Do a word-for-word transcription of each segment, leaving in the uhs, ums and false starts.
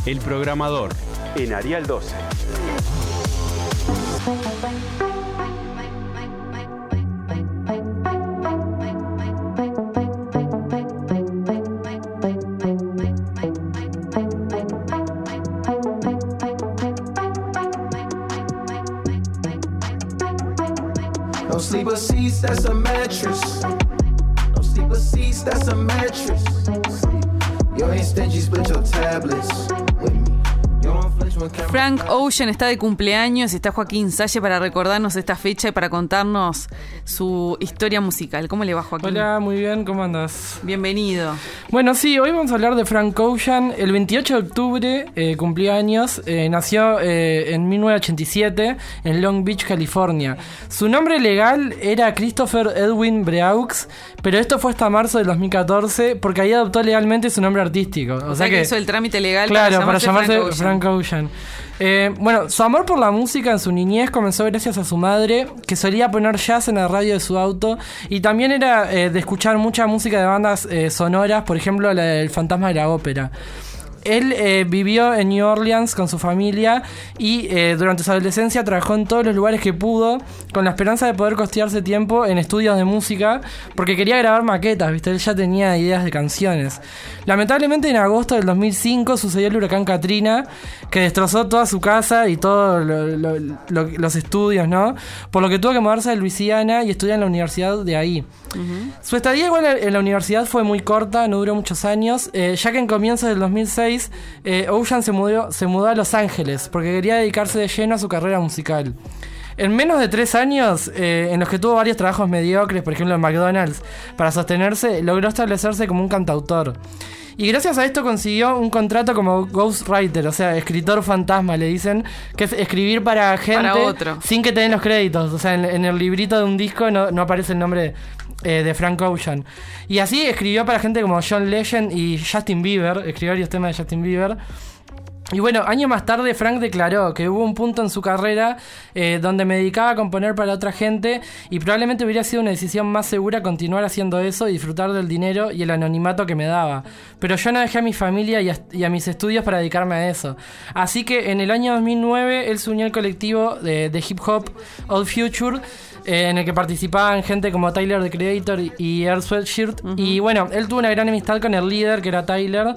El Programador, en Arial doce. No sleeper seats, that's a mattress. No sleeper seats, that's a mattress. You ain't stingy, split your tablets with me. Frank Ocean está de cumpleaños y está Joaquín Salle para recordarnos esta fecha y para contarnos su historia musical. ¿Cómo le va, Joaquín? Hola, muy bien, ¿cómo andas? Bienvenido. Bueno, sí, hoy vamos a hablar de Frank Ocean. El veintiocho de octubre eh, cumplió años, eh, nació eh, en mil novecientos ochenta y siete en Long Beach, California. Su nombre legal era Christopher Edwin Breaux, pero esto fue hasta marzo del dos mil catorce porque ahí adoptó legalmente su nombre artístico. O, o sea, sea que, que hizo el trámite legal claro, para llamarse, para llamarse Frank Ocean. Frank Ocean. Eh, bueno, su amor por la música en su niñez comenzó gracias a su madre, que solía poner jazz en la radio de su auto, y también era eh, de escuchar mucha música de bandas eh, sonoras, por ejemplo la del Fantasma de la Ópera. Él eh, vivió en New Orleans con su familia y eh, durante su adolescencia trabajó en todos los lugares que pudo con la esperanza de poder costearse tiempo en estudios de música porque quería grabar maquetas, ¿viste? Él ya tenía ideas de canciones. Lamentablemente en agosto del dos mil cinco sucedió el huracán Katrina, que destrozó toda su casa y todos lo, lo, lo, los estudios, ¿no? Por lo que tuvo que mudarse a Luisiana y estudiar en la universidad de ahí. Uh-huh. Su estadía igual en la universidad fue muy corta, no duró muchos años, eh, ya que en comienzos del dos mil seis Eh, Ocean se mudó, se mudó a Los Ángeles porque quería dedicarse de lleno a su carrera musical. En menos de tres años, eh, en los que tuvo varios trabajos mediocres, por ejemplo en McDonald's, para sostenerse, logró establecerse como un cantautor. Y gracias a esto consiguió un contrato como ghostwriter, o sea, escritor fantasma, le dicen, que es escribir para gente para otro, sin que te den los créditos. O sea, en, en el librito de un disco no, no aparece el nombre eh, de Frank Ocean. Y así escribió para gente como John Legend y Justin Bieber, escribió varios temas de Justin Bieber. Y bueno, años más tarde Frank declaró que hubo un punto en su carrera eh, donde me dedicaba a componer para otra gente y probablemente hubiera sido una decisión más segura continuar haciendo eso y disfrutar del dinero y el anonimato que me daba. Pero yo no dejé a mi familia y a, y a mis estudios para dedicarme a eso. Así que en el año dos mil nueve él se unió al colectivo de, de hip hop Old Future, eh, en el que participaban gente como Tyler, the Creator y Earl Sweatshirt. Uh-huh. Y bueno, él tuvo una gran amistad con el líder, que era Tyler,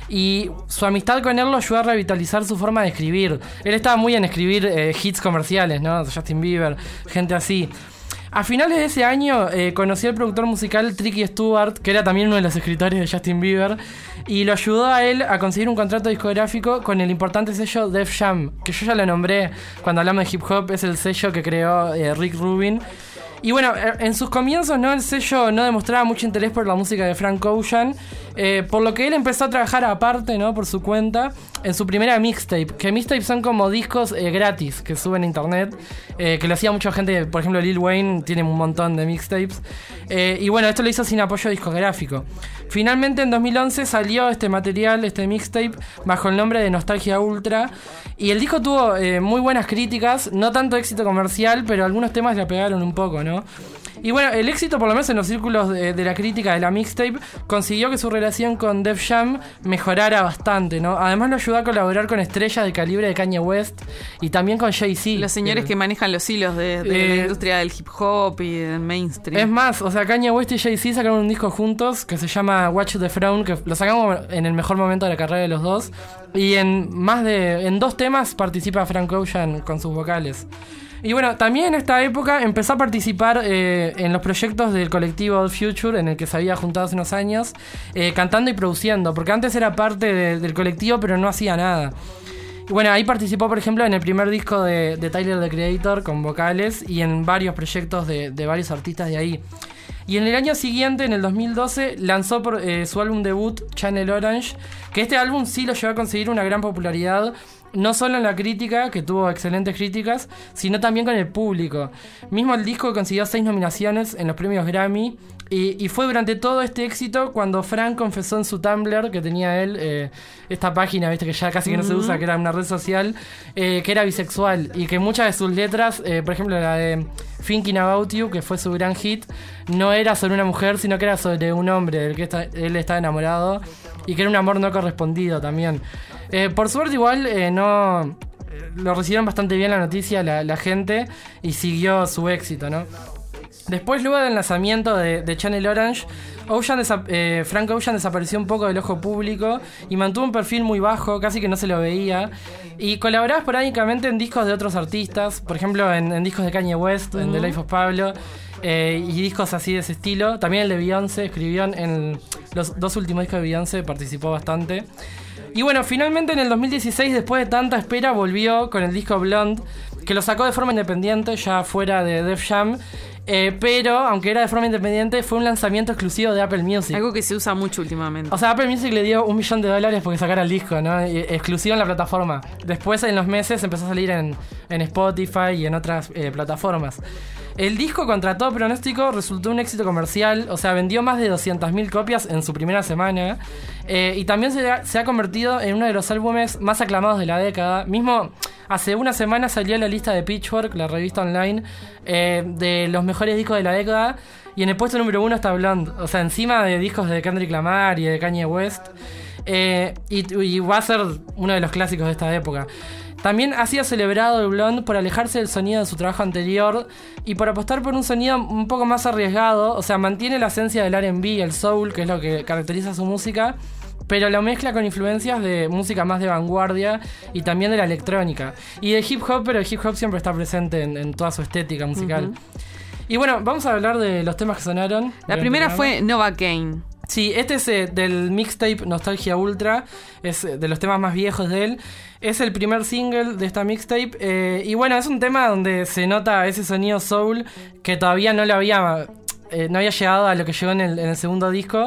y su amistad con él lo ayudó a revitalizar su forma de escribir. Él estaba muy en escribir eh, hits comerciales, ¿no? Justin Bieber, gente así. A finales de ese año eh, conocí al productor musical Tricky Stewart, que era también uno de los escritores de Justin Bieber, y lo ayudó a él a conseguir un contrato discográfico con el importante sello Def Jam, que yo ya lo nombré cuando hablamos de hip hop, es el sello que creó eh, Rick Rubin. Y bueno, en sus comienzos, ¿no? El sello no demostraba mucho interés por la música de Frank Ocean, eh, por lo que él empezó a trabajar aparte, ¿no? Por su cuenta, en su primera mixtape. Que mixtapes son como discos eh, gratis que suben a internet, eh, que lo hacía mucha gente. Por ejemplo, Lil Wayne tiene un montón de mixtapes. Eh, y bueno, esto lo hizo sin apoyo discográfico. Finalmente, en dos mil once salió este material, este mixtape, bajo el nombre de Nostalgia Ultra. Y el disco tuvo eh, muy buenas críticas, no tanto éxito comercial, pero algunos temas le pegaron un poco, ¿no? Y bueno, el éxito, por lo menos en los círculos de, de la crítica de la mixtape, consiguió que su relación con Def Jam mejorara bastante, ¿no? Además lo ayudó a colaborar con estrellas de calibre de Kanye West y también con Jay-Z. Los señores eh, que manejan los hilos de, de eh, la industria del hip hop y del mainstream. Es más, o sea, Kanye West y Jay-Z sacaron un disco juntos que se llama Watch the Throne, que lo sacamos en el mejor momento de la carrera de los dos. Y en más de en dos temas participa Frank Ocean con sus vocales. Y bueno, también en esta época empezó a participar eh, en los proyectos del colectivo Old Future, en el que se había juntado hace unos años, eh, cantando y produciendo, porque antes era parte de, del colectivo, pero no hacía nada. Y bueno, ahí participó, por ejemplo, en el primer disco de, de Tyler, the Creator, con vocales, y en varios proyectos de, de varios artistas de ahí. Y en el año siguiente, en el dos mil doce, lanzó por, eh, su álbum debut, Channel Orange, que este álbum sí lo llevó a conseguir una gran popularidad, no solo en la crítica, que tuvo excelentes críticas, sino también con el público. Mismo el disco consiguió seis nominaciones en los premios Grammy, y, y fue durante todo este éxito cuando Frank confesó en su Tumblr, que tenía él, eh, esta página, viste, que ya casi que no se usa, que era una red social, eh, que era bisexual, y que muchas de sus letras, eh, por ejemplo la de Thinking About You, que fue su gran hit, no era sobre una mujer, sino que era sobre un hombre del que está, él estaba enamorado, y que era un amor no correspondido también. Eh, por suerte igual eh, no... Lo recibieron bastante bien la noticia la, la gente y siguió su éxito, ¿no? Después, luego del lanzamiento de, de Channel Orange, Ocean desa- eh, Frank Ocean desapareció un poco del ojo público y mantuvo un perfil muy bajo, casi que no se lo veía. Y colaboraba esporádicamente en discos de otros artistas, por ejemplo en, en discos de Kanye West, uh-huh. en The Life of Pablo, eh, y discos así de ese estilo. También el de Beyoncé, escribió en los dos últimos discos de Beyoncé, participó bastante. Y bueno, finalmente en el dos mil dieciséis, después de tanta espera, volvió con el disco Blonde, que lo sacó de forma independiente, ya fuera de Def Jam. Eh, pero, aunque era de forma independiente, fue un lanzamiento exclusivo de Apple Music. Algo que se usa mucho últimamente. O sea, Apple Music le dio un millón de dólares porque sacara el disco, ¿no? Y, exclusivo en la plataforma. Después, en los meses, empezó a salir en, en Spotify y en otras eh, plataformas. El disco, contra todo pronóstico, resultó un éxito comercial. O sea, vendió más de doscientas mil copias en su primera semana. Eh, y también se ha, se ha convertido en uno de los álbumes más aclamados de la década. Mismo, hace una semana salió la lista de Pitchfork, la revista online, eh, de los mejores discos de la década. Y en el puesto número uno está Blonde. O sea, encima de discos de Kendrick Lamar y de Kanye West. Eh, y, y va a ser uno de los clásicos de esta época. También ha sido celebrado el Blonde por alejarse del sonido de su trabajo anterior y por apostar por un sonido un poco más arriesgado. O sea, mantiene la esencia del R and B, el soul, que es lo que caracteriza su música, pero lo mezcla con influencias de música más de vanguardia y también de la electrónica. Y de hip hop, pero el hip hop siempre está presente en, en toda su estética musical. Uh-huh. Y bueno, vamos a hablar de los temas que sonaron. La primera fue Novocaine. Sí, este es eh, del mixtape Nostalgia Ultra, es eh, de los temas más viejos de él. Es el primer single de esta mixtape. Eh, y bueno, es un tema donde se nota ese sonido soul que todavía no lo había, eh, no había llegado a lo que llegó en el, en el segundo disco,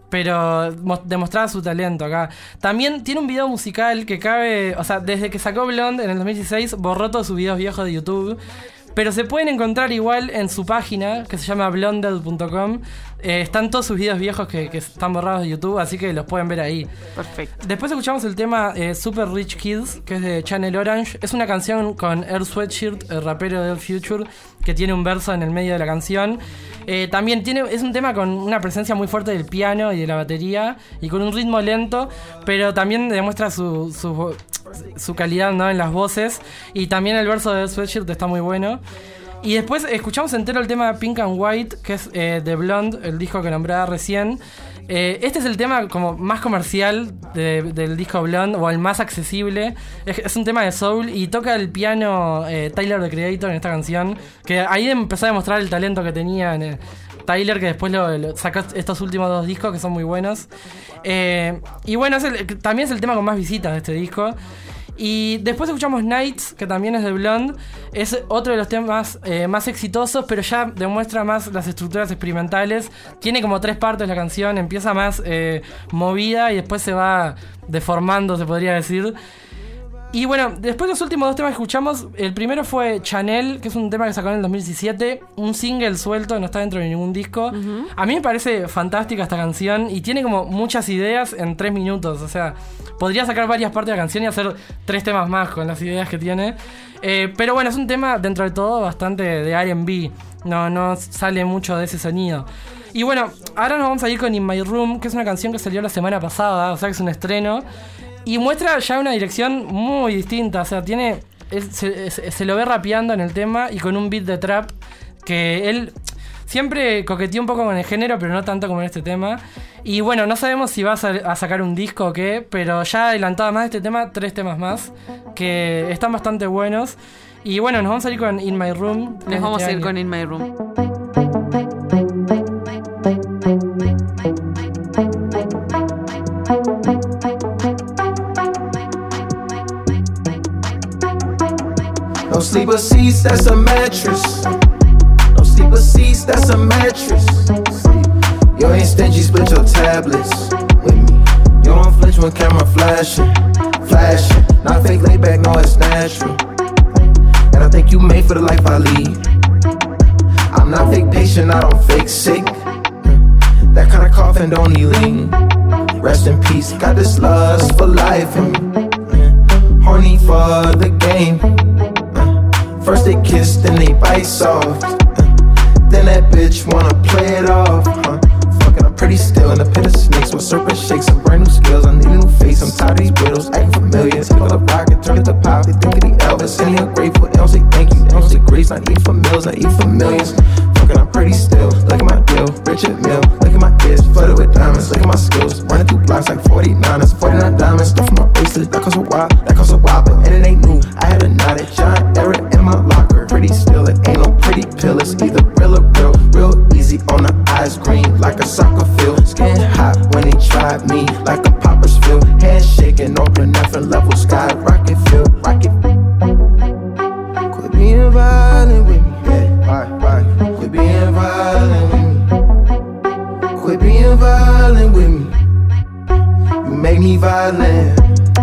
pero mo- demostraba su talento acá. También tiene un video musical que cabe, o sea, desde que sacó Blonde en el dos mil dieciséis, borró todos sus videos viejos de YouTube. Pero se pueden encontrar igual en su página, que se llama blonded punto com. Eh, están todos sus videos viejos que, que están borrados de YouTube, así que los pueden ver ahí. Perfecto. Después escuchamos el tema eh, Super Rich Kids, que es de Channel Orange. Es una canción con Air Sweatshirt, el rapero del Future, que tiene un verso en el medio de la canción. Eh, también tiene, es un tema con una presencia muy fuerte del piano y de la batería, y con un ritmo lento, pero también demuestra su, su, su calidad, ¿no?, en las voces. Y también el verso de Air Sweatshirt está muy bueno. Y después escuchamos entero el tema Pink and White, que es eh, de Blonde, el disco que nombraba recién. Eh, este es el tema como más comercial de, del disco Blonde, o el más accesible. Es, es un tema de soul y toca el piano eh, Tyler, the Creator, en esta canción. Que ahí empezó a demostrar el talento que tenía en, eh, Tyler, que después lo, lo sacó estos últimos dos discos que son muy buenos. Eh, y bueno, es el, también es el tema con más visitas de este disco. Y después escuchamos Nights, que también es de Blonde. Es otro de los temas eh, más exitosos, pero ya demuestra más las estructuras experimentales. Tiene como tres partes la canción. Empieza más eh, movida y después se va deformando, se podría decir. Y bueno, después los últimos dos temas que escuchamos, el primero fue Chanel, que es un tema que sacó en el dos mil diecisiete, un single suelto, no está dentro de ningún disco. Uh-huh. A mí me parece fantástica esta canción y tiene como muchas ideas en tres minutos, o sea, podría sacar varias partes de la canción y hacer tres temas más con las ideas que tiene. Eh, pero bueno, es un tema dentro de todo bastante de R and B, no, no sale mucho de ese sonido. Y bueno, ahora nos vamos a ir con In My Room, que es una canción que salió la semana pasada, o sea que es un estreno. Y muestra ya una dirección muy distinta, o sea, tiene es, se, se, se lo ve rapeando en el tema y con un beat de trap que él siempre coqueteó un poco con el género, pero no tanto como en este tema. Y bueno, no sabemos si va a, sa- a sacar un disco o qué, pero ya adelantaba más de este tema, tres temas más, que están bastante buenos. Y bueno, nos vamos a ir con In My Room. Nos vamos este a ir año. con In My Room. No sleeper seats, that's a mattress. No sleeper seats, that's a mattress. You ain't stingy, split your tablets with me. You don't flinch when camera flashing, flashing. Not fake laid back, no, it's natural. And I think you made for the life I lead. I'm not fake patient, I don't fake sick. That kind of coughin' don't need lean. Rest in peace, got this lust for life in me. Horny for the game. First they kiss, then they bite soft. Then that bitch wanna play it off. Huh? Fucking a pretty pretty still in the pit of snakes with serpent shakes and brand new skills. I need a new face, I'm tired of these widows acting familiar. Take all the rock and turn it to pop. They think of the Elvis, and he ungrateful. They don't say thank you, they don't say grace. Not eat for meals, not eat for millions. Fucking, I'm pretty still. Look at my deal, Richard Mill. Look at my ears, flooded with diamonds. Look at my skills, running through blocks like forty-nine. That's forty-nine diamonds. Stuff in my bracelet, that costs a while, that costs a while, but and it ain't new. I had a knot at John Era in my locker. Pretty still, it ain't no pretty pill. It's either real or real, real easy on the eyes, green like a soccer field. Skin hot when they tried me, like a Poppersville. Head shaking, no different level, sky rocket feel, rocket. Quit being violent with me, yeah, why, why? Quit being violent with me. Quit being violent with me. You make me violent.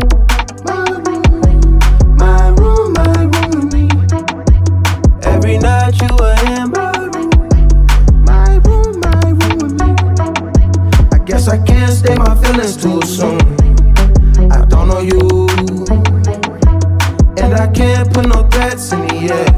My room, my room with me. Every night you were in my room. My room, my room with me. I guess I can't stay my feelings too soon. I don't know you, and I can't put no threats in the air.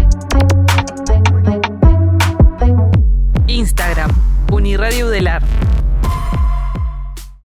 Instagram, Uniradio Udelar.